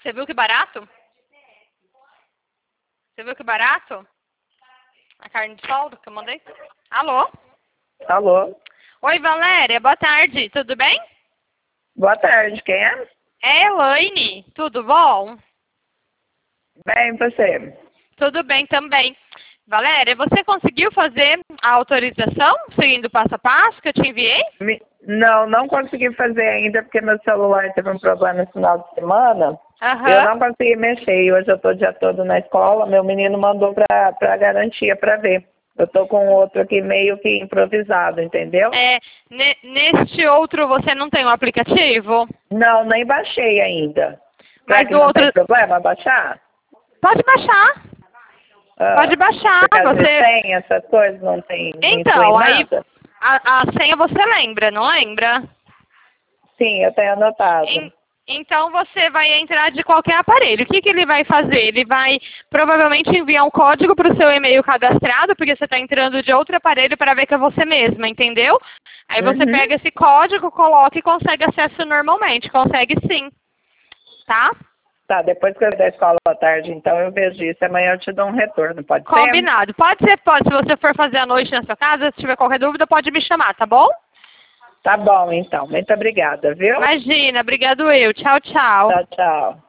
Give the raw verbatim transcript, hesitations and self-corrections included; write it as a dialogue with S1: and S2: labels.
S1: Você viu que barato? Você viu que barato? A carne de soldo que eu mandei? Alô?
S2: Alô?
S1: Oi, Valéria. Boa tarde. Tudo bem?
S2: Boa tarde, quem é?
S1: É Elaine. Tudo bom?
S2: Bem, você?
S1: Tudo bem também. Valéria, você conseguiu fazer a autorização seguindo o passo a passo que eu te enviei?
S2: Me... Não, não consegui fazer ainda porque meu celular teve um problema no final de semana.
S1: Aham.
S2: Eu não consegui mexer e hoje eu estou o dia todo na escola. Meu menino mandou para para garantia para ver. Eu estou com outro aqui meio que improvisado, entendeu?
S1: É, ne- neste outro você não tem o aplicativo?
S2: Não, nem baixei ainda. Será
S1: Mas
S2: que
S1: o
S2: não
S1: outro...
S2: tem problema baixar?
S1: Pode baixar.
S2: Ah,
S1: Pode baixar.
S2: por causa de
S1: Você...
S2: senha, essas coisas não tem, não influi
S1: Então, aí
S2: nada?
S1: a, a senha você lembra, não lembra?
S2: Sim, eu tenho anotado.
S1: En- Então você vai entrar de qualquer aparelho. O que, que ele vai fazer? Ele vai provavelmente enviar um código para o seu e-mail cadastrado, porque você está entrando de outro aparelho para ver que é você mesma, entendeu? Aí você
S2: Uhum.
S1: pega esse código, coloca e consegue acesso normalmente. Consegue sim. Tá?
S2: Tá, depois que eu der escola à tarde, então eu vejo isso. Amanhã eu te dou um retorno, pode ser?
S1: Combinado. Pode ser, pode. Se você for fazer à noite na sua casa, se tiver qualquer dúvida, pode me chamar, tá bom?
S2: Tá bom, então. Muito obrigada, viu?
S1: Imagina. Obrigado eu. Tchau, tchau.
S2: Tchau, tchau.